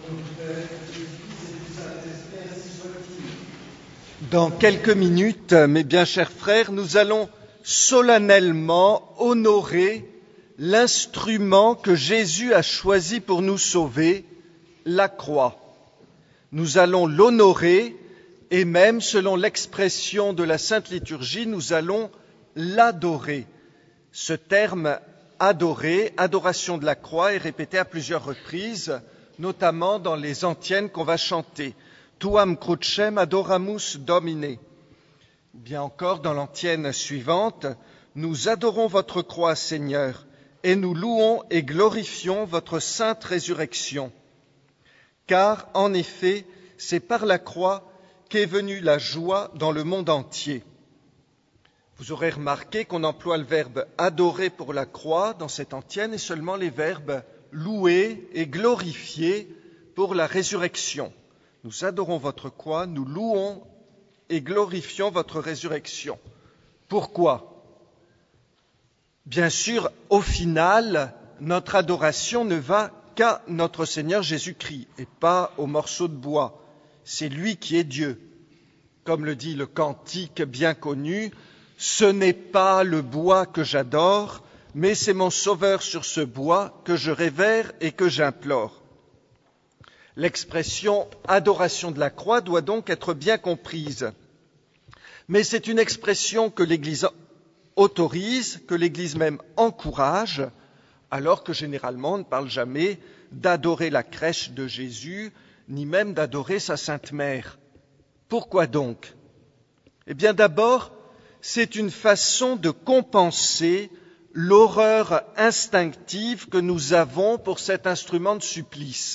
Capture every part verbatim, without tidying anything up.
Dans quelques minutes, mes bien chers frères, nous allons solennellement honorer l'instrument que Jésus a choisi pour nous sauver, la croix. Nous allons l'honorer et même, selon l'expression de la Sainte Liturgie, nous allons l'adorer. Ce terme « adorer », adoration de la croix, est répété à plusieurs reprises, notamment dans les antiennes qu'on va chanter. Tuam crucem adoramus Domine. Bien encore, dans l'antienne suivante, nous adorons votre croix, Seigneur, et nous louons et glorifions votre sainte résurrection. Car, en effet, c'est par la croix qu'est venue la joie dans le monde entier. Vous aurez remarqué qu'on emploie le verbe « adorer » pour la croix dans cette antienne et seulement les verbes « louer » et « glorifier » pour la résurrection. Nous adorons votre croix, nous louons et glorifions votre résurrection. Pourquoi ? Bien sûr, au final, notre adoration ne va qu'à notre Seigneur Jésus-Christ et pas au morceau de bois. C'est lui qui est Dieu. Comme le dit le cantique bien connu, « Ce n'est pas le bois que j'adore, mais c'est mon Sauveur sur ce bois que je révère et que j'implore. » L'expression « adoration de la croix » doit donc être bien comprise. Mais c'est une expression que l'Église autorise, que l'Église même encourage, alors que généralement on ne parle jamais d'adorer la crèche de Jésus, ni même d'adorer sa Sainte Mère. Pourquoi donc ? Eh bien d'abord, c'est une façon de compenser l'horreur instinctive que nous avons pour cet instrument de supplice,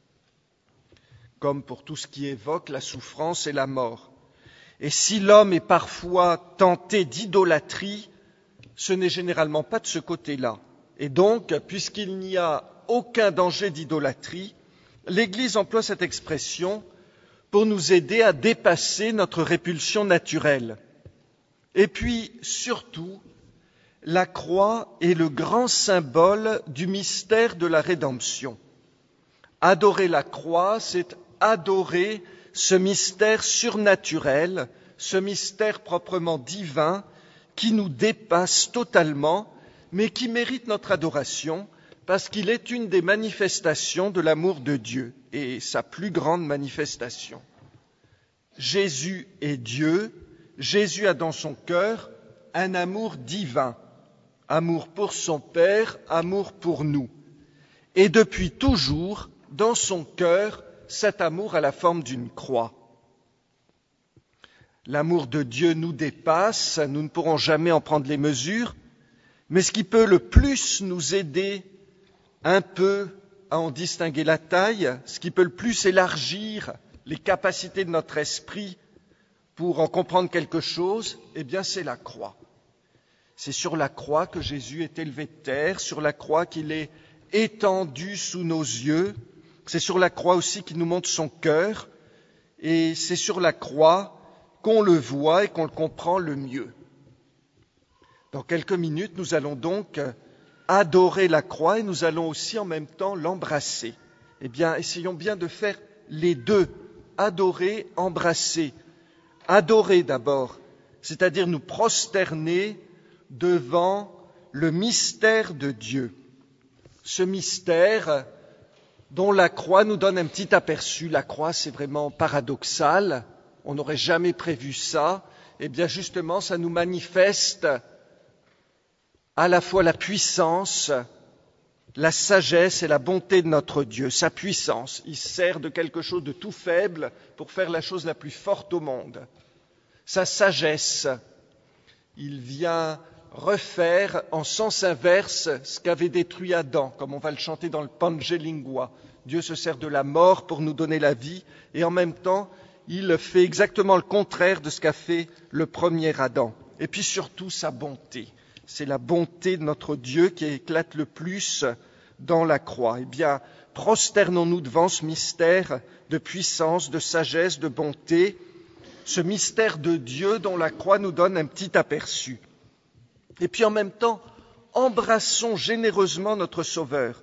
comme pour tout ce qui évoque la souffrance et la mort. Et si l'homme est parfois tenté d'idolâtrie, ce n'est généralement pas de ce côté-là. Et donc, puisqu'il n'y a aucun danger d'idolâtrie, l'Église emploie cette expression pour nous aider à dépasser notre répulsion naturelle. Et puis, surtout, la croix est le grand symbole du mystère de la rédemption. Adorer la croix, c'est adorer ce mystère surnaturel, ce mystère proprement divin qui nous dépasse totalement, mais qui mérite notre adoration parce qu'il est une des manifestations de l'amour de Dieu et sa plus grande manifestation. Jésus est Dieu, Jésus a dans son cœur un amour divin, amour pour son Père, amour pour nous. Et depuis toujours, dans son cœur, cet amour a la forme d'une croix. L'amour de Dieu nous dépasse, nous ne pourrons jamais en prendre les mesures, mais ce qui peut le plus nous aider un peu à en distinguer la taille, ce qui peut le plus élargir les capacités de notre esprit pour en comprendre quelque chose, eh bien c'est la croix. C'est sur la croix que Jésus est élevé de terre, sur la croix qu'il est étendu sous nos yeux. C'est sur la croix aussi qu'il nous montre son cœur, et c'est sur la croix qu'on le voit et qu'on le comprend le mieux. Dans quelques minutes, nous allons donc adorer la croix et nous allons aussi en même temps l'embrasser. Eh bien, essayons bien de faire les deux, adorer, embrasser. Adorer d'abord, c'est-à-dire nous prosterner devant le mystère de Dieu. Ce mystère dont la croix nous donne un petit aperçu. La croix, c'est vraiment paradoxal. On n'aurait jamais prévu ça. Eh bien, justement, ça nous manifeste à la fois la puissance, la sagesse et la bonté de notre Dieu. Sa puissance, il sert de quelque chose de tout faible pour faire la chose la plus forte au monde. Sa sagesse, il vient refaire en sens inverse ce qu'avait détruit Adam, comme on va le chanter dans le Pange Lingua. Dieu se sert de la mort pour nous donner la vie, et en même temps, il fait exactement le contraire de ce qu'a fait le premier Adam. Et puis surtout, sa bonté. C'est la bonté de notre Dieu qui éclate le plus dans la croix. Eh bien, prosternons-nous devant ce mystère de puissance, de sagesse, de bonté, ce mystère de Dieu dont la croix nous donne un petit aperçu. Et puis en même temps, embrassons généreusement notre Sauveur.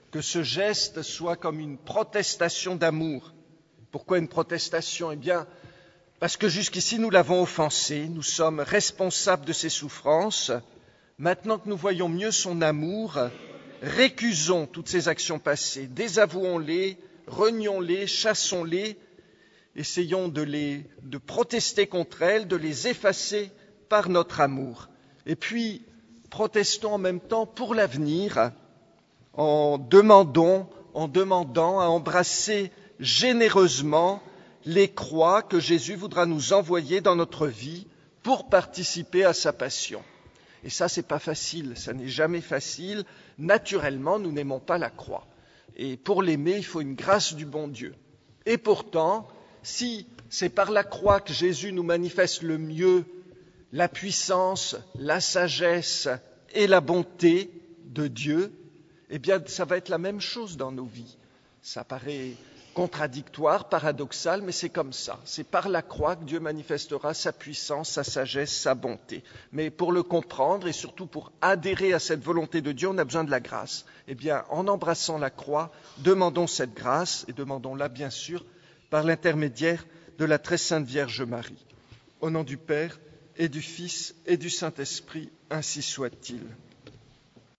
que ce geste soit comme une protestation d'amour. Pourquoi une protestation ? Eh bien, parce que jusqu'ici nous l'avons offensé, nous sommes responsables de ses souffrances. Maintenant que nous voyons mieux son amour, récusons toutes ces actions passées, désavouons-les, renions-les, chassons-les, essayons de les de protester contre elles, de les effacer par notre amour. Et puis, protestons en même temps pour l'avenir, en demandant, en demandant à embrasser généreusement les croix que Jésus voudra nous envoyer dans notre vie pour participer à sa passion. Et ça, c'est pas facile, ça n'est jamais facile. Naturellement, nous n'aimons pas la croix. Et pour l'aimer, il faut une grâce du bon Dieu. Et pourtant, si c'est par la croix que Jésus nous manifeste le mieux la puissance, la sagesse et la bonté de Dieu, eh bien, ça va être la même chose dans nos vies. Ça paraît contradictoire, paradoxal, mais c'est comme ça. C'est par la croix que Dieu manifestera sa puissance, sa sagesse, sa bonté. Mais pour le comprendre et surtout pour adhérer à cette volonté de Dieu, on a besoin de la grâce. Eh bien, en embrassant la croix, demandons cette grâce et demandons-la, bien sûr, par l'intermédiaire de la très sainte Vierge Marie. Au nom du Père et du Fils et du Saint-Esprit, ainsi soit-il.